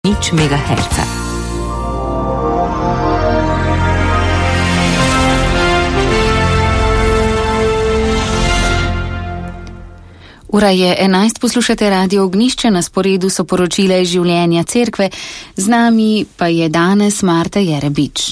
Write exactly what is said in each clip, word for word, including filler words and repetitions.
nič megaherca. Ura je enajst, poslušate Radio Ognjišče, na sporedu so poročila iz življenja cerkve, z nami pa je danes Marta Jerebič.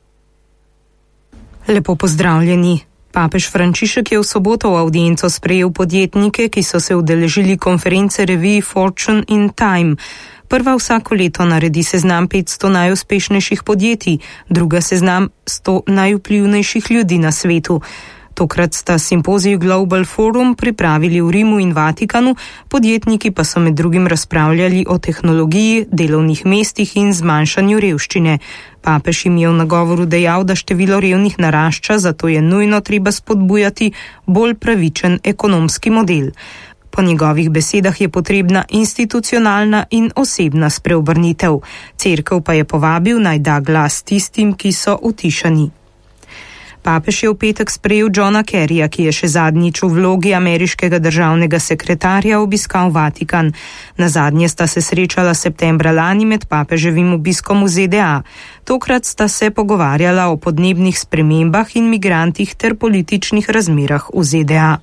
Lepo pozdravljeni. Papež Frančišek je v soboto v avdienco sprejel podjetnike, ki so se udeležili konference reviji Fortune in Time. Prva vsako leto naredi seznam petsto najuspešnejših podjetij, druga seznam sto najvplivnejših ljudi na svetu. Tokrat sta simpozij Global Forum pripravili v Rimu in Vatikanu, podjetniki pa so med drugim razpravljali o tehnologiji, delovnih mestih in zmanjšanju revščine. Papež jim je v nagovoru dejal, da število revnih narašča, zato je nujno treba spodbujati bolj pravičen ekonomski model. Po njegovih besedah je potrebna institucionalna in osebna spreobrnitev. Cerkev pa je povabil naj da glas tistim, ki so utišani. Papež je v petek sprejel Johna Kerryja, ki je še zadnjič v vlogi ameriškega državnega sekretarja obiskal Vatikan. Nazadnje sta se srečala septembra lani med papeževim obiskom v Z D A. Tokrat sta se pogovarjala o podnebnih spremembah in migrantih ter političnih razmerah v Z D A.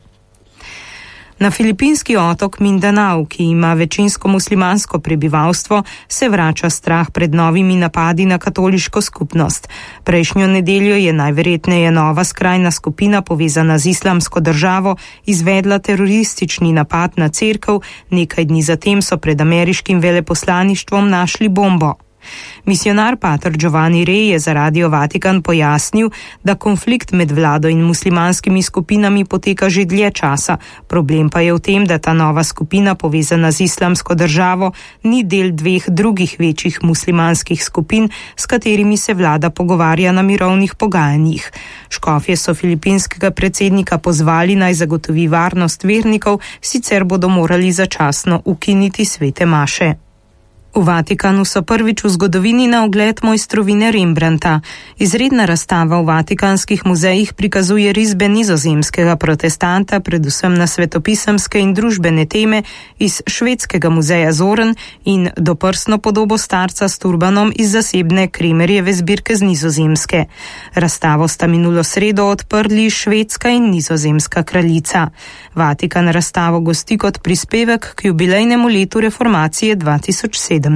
Na filipinski otok Mindanao, ki ima večinsko muslimansko prebivalstvo, se vrača strah pred novimi napadi na katoliško skupnost. Prejšnjo nedeljo je najverjetneje nova skrajna skupina povezana z Islamsko državo izvedla teroristični napad na cerkev, nekaj dni zatem so pred ameriškim veleposlaništvom našli bombo. Misionar pater Giovanni Rey je za Radio Vatikan pojasnil, da konflikt med vlado in muslimanskimi skupinami poteka že dlje časa. Problem pa je v tem, da ta nova skupina povezana z Islamsko državo ni del dveh drugih večjih muslimanskih skupin, s katerimi se vlada pogovarja na mirovnih pogajanjih. Škofje so filipinskega predsednika pozvali naj zagotovi varnost vernikov, sicer bodo morali začasno ukiniti svete maše. V Vatikanu so prvič v zgodovini na ogled mojstrovine Rembrandta. Izredna razstava v vatikanskih muzejih prikazuje risbe nizozemskega protestanta, predvsem na svetopisemske in družbene teme, iz švedskega muzeja Zorn in doprsno podobo starca s turbanom iz zasebne Kremerjeve zbirke z Nizozemske. Razstavo sta minulo sredo odprli švedska in nizozemska kraljica. Vatikan razstavo gosti kot prispevek k jubilejnemu letu reformacije dva tisoč sedem.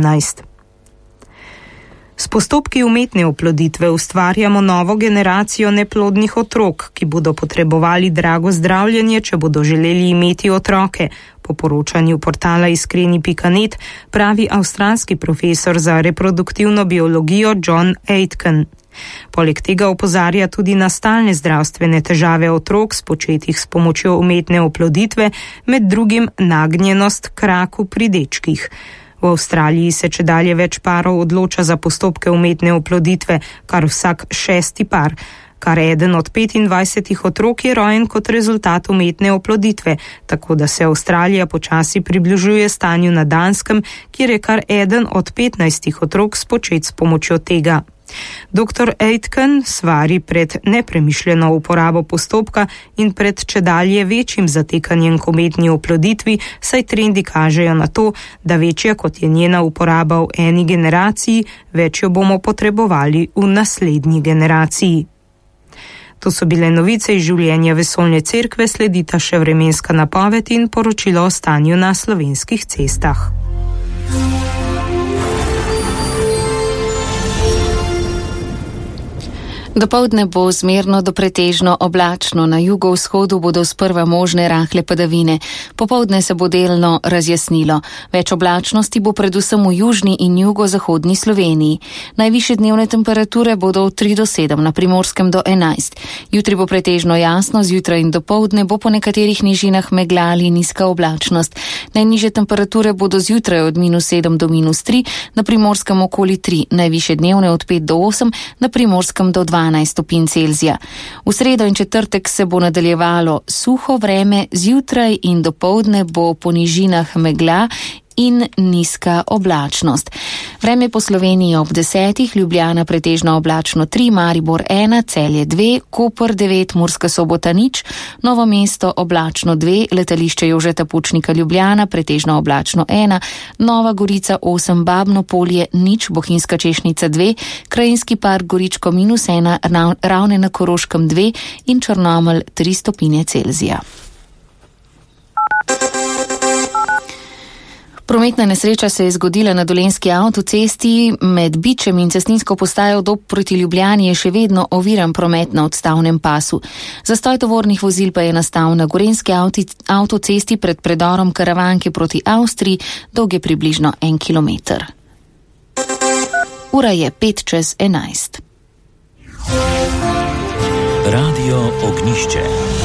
S postopki umetne oploditve ustvarjamo novo generacijo neplodnih otrok, ki bodo potrebovali drago zdravljenje, če bodo želeli imeti otroke. Po poročanju portala iskreni pika net pravi avstralski profesor za reproduktivno biologijo John Aitken. Poleg tega opozarja tudi na stalne zdravstvene težave otrok, spočetih s pomočjo umetne oploditve, med drugim nagnjenost k raku pri dečkih. V Avstraliji se čedalje več parov odloča za postopke umetne oploditve, kar vsak šesti par. Kar eden od petindvajsetih otrok je rojen kot rezultat umetne oploditve, tako da se Avstralija počasi približuje stanju na Danskem, kjer je kar eden od petnajstih otrok spočet s pomočjo tega. doktor Aitken svari pred nepremišljeno uporabo postopka in pred čedalje večjim zatekanjem k umetni oploditvi, saj trendi kažejo na to, da večja kot je njena uporaba v eni generaciji, več jo bomo potrebovali v naslednji generaciji. To so bile novice iz življenja vesoljne cerkve, sledita še vremenska napoved in poročilo o stanju na slovenskih cestah. Dopoldne bo zmerno do pretežno oblačno, na jugovzhodu bodo sprva možne rahle padavine. Popoldne se bo delno razjasnilo. Več oblačnosti bo predvsem v južni in jugozahodni Sloveniji. Najvišje dnevne temperature bodo od tri do sedem, na Primorskem do enajst. Jutri bo pretežno jasno, zjutraj in dopoldne bo po nekaterih nižinah megla ali nizka oblačnost. Najnižje temperature bodo zjutraj od minus sedem do minus tri, na Primorskem okoli tri, najvišje dnevne od pet do osem, na Primorskem do dvanajst stopinj Celzija. V sredo in četrtek se bo nadaljevalo suho vreme, zjutraj in dopoldne bo po nižinah megla in nizka oblačnost. Vreme po Sloveniji ob desetih, Ljubljana pretežno oblačno tri, Maribor ena, Celje dve, Koper devet, Murska Sobota nič, Novo mesto oblačno dve, letališče Jožeta Pučnika Ljubljana pretežno oblačno ena, Nova Gorica osem, Babno Polje nič, Bohinjska Češnica dve, Krajinski park Goričko minus ena, Ravne na Koroškem dve in Črnomelj tri stopinje Celzija. Prometna nesreča se je zgodila na Dolenjski avtocesti. Med Bičem in cestninsko postajo Dob proti Ljubljani je še vedno oviran promet na odstavnem pasu. Zastoj tovornih vozil pa je nastal na Gorenjski avtocesti pred predorom Karavanke proti Avstriji, dolge približno en kilometer. Ura je pet čez enajst. Radio Ognišče.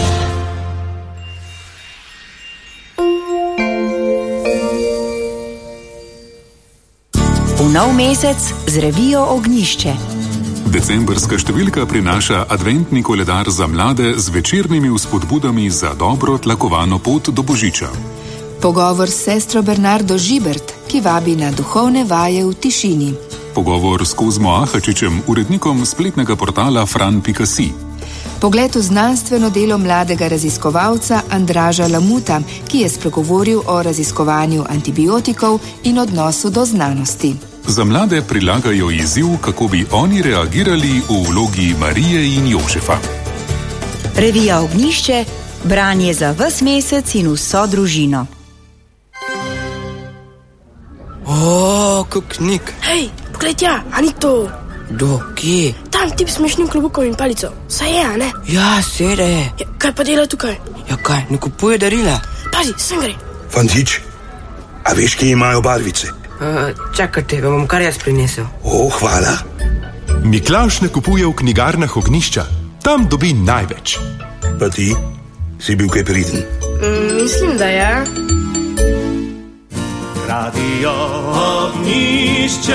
V nov mesec z revijo Ognjišče. Decembrska številka prinaša adventni koledar za mlade z večernimi vzpodbudami za dobro tlakovano pot do Božiča. Pogovor s sestro Bernardo Žibert, ki vabi na duhovne vaje v tišini. Pogovor s Kozmo Ahačičem, urednikom spletnega portala fran pika si. Pogled v znanstveno delo mladega raziskovalca Andraža Lamuta, ki je spregovoril o raziskovanju antibiotikov in odnosu do znanosti. Za mlade prilagajo izziv, kako bi oni reagirali v vlogi Marije in Jožefa. Revija Ognjišče, branje za ves mesec in vso družino. O, kak knjig. Hej, pogled ja, a ni to? Do, kje? Tam tip s smešnim klobukom in palico. Saj je, a ne? Ja, sede je. Ja, kaj pa dela tukaj? Ja, kaj, ne kupuje darila? Pazi, sem gre. Fantič, a veš, kje imajo barvice? Uh, čakajte, vam bom kar jaz prinesel. O, hvala. Miklavž ne kupuje v knjigarnah Ognjišča. Tam dobi največ. Pa ti, si bil kaj priden? Mm, mislim, da ja. Radio Ognišče.